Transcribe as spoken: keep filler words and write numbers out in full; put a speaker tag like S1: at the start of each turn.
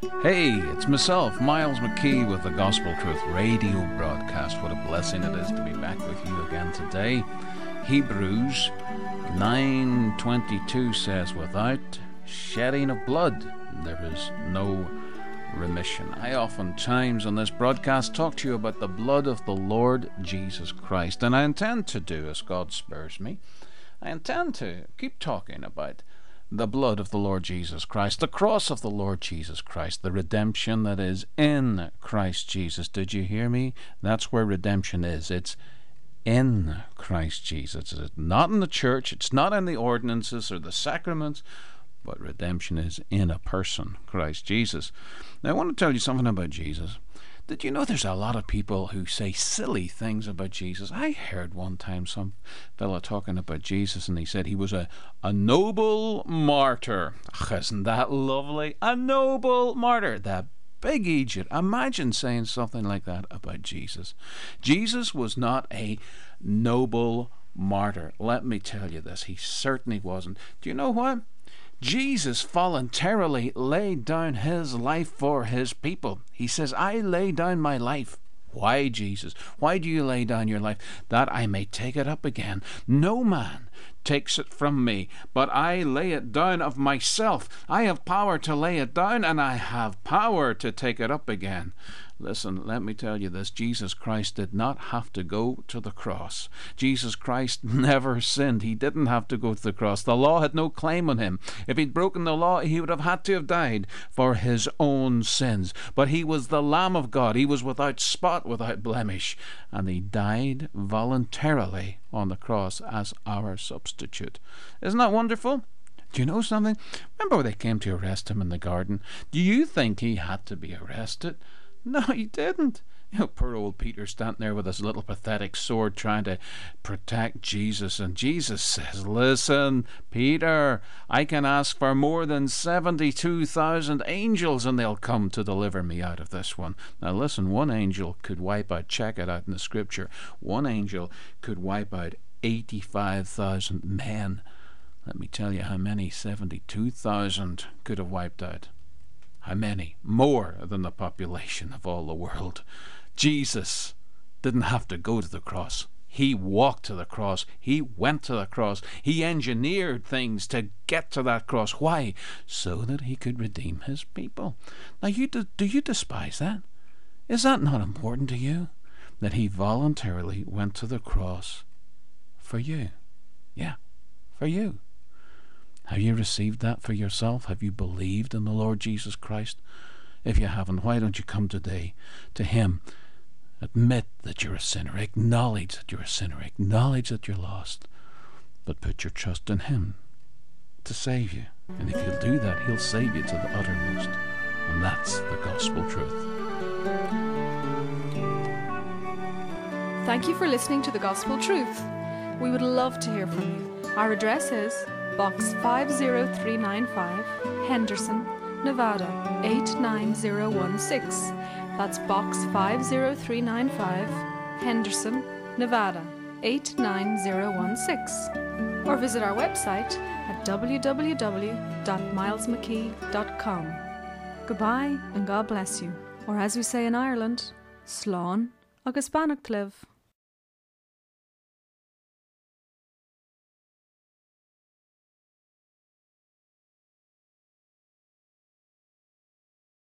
S1: Hey, it's myself, Miles McKee, with the Gospel Truth radio broadcast. What a blessing it is to be back with you again today. Hebrews nine twenty-two says, without shedding of blood, there is no remission. I oftentimes on this broadcast talk to you about the blood of the Lord Jesus Christ, and I intend to do as God spurs me. I intend to keep talking about the blood of the Lord Jesus Christ, the cross of the Lord Jesus Christ, the redemption that is in Christ Jesus. Did you hear me? That's where redemption is. It's in Christ Jesus. It's not in the church. It's not in the ordinances or the sacraments, but redemption is in a person, Christ Jesus. Now, I want to tell you something about Jesus. Did you know there's a lot of people who say silly things about Jesus? I heard one time some fella talking about Jesus, and he said he was a, a noble martyr. Ugh, isn't that lovely? A noble martyr. That big Egypt. Imagine saying something like that about Jesus. Jesus was not a noble martyr. Let me tell you this. He certainly wasn't. Do you know what? Jesus voluntarily laid down his life for his people. He says, I lay down my life. Why, Jesus? Why do you lay down your life? That I may take it up again. No man takes it from me, but I lay it down of myself. I have power to lay it down, and I have power to take it up again. Listen, let me tell you this. Jesus Christ did not have to go to the cross. Jesus Christ never sinned. He didn't have to go to the cross. The law had no claim on him. If he'd broken the law, he would have had to have died for his own sins. But he was the Lamb of God. He was without spot, without blemish. And he died voluntarily on the cross as our substitute. Isn't that wonderful? Do you know something? Remember when they came to arrest him in the garden? Do you think he had to be arrested? No, he didn't. You know, poor old Peter standing there with his little pathetic sword trying to protect Jesus. And Jesus says, listen, Peter, I can ask for more than seventy-two thousand angels and they'll come to deliver me out of this one. Now listen, one angel could wipe out, check it out in the scripture, one angel could wipe out eighty-five thousand men. Let me tell you how many seventy-two thousand could have wiped out. How many? More than the population of all the world. Jesus didn't have to go to the cross. He walked to the cross. He went to the cross. He engineered things to get to that cross. Why? So that he could redeem his people. Now, you do, do you despise that? Is that not important to you? That he voluntarily went to the cross for you. Yeah, for you. Have you received that for yourself? Have you believed in the Lord Jesus Christ? If you haven't, why don't you come today to him? Admit that you're a sinner. Acknowledge that you're a sinner. Acknowledge that you're lost. But put your trust in him to save you. And if you'll do that, he'll save you to the uttermost. And that's the gospel truth.
S2: Thank you for listening to the Gospel Truth. We would love to hear from you. Our address is Box five zero three nine five, Henderson, Nevada eight nine zero one six. That's Box five zero three nine five, Henderson, Nevada eight nine zero one six. Or visit our website at w w w dot miles mckee dot com. Goodbye and God bless you. Or as we say in Ireland, Slán agus Bannacht libh.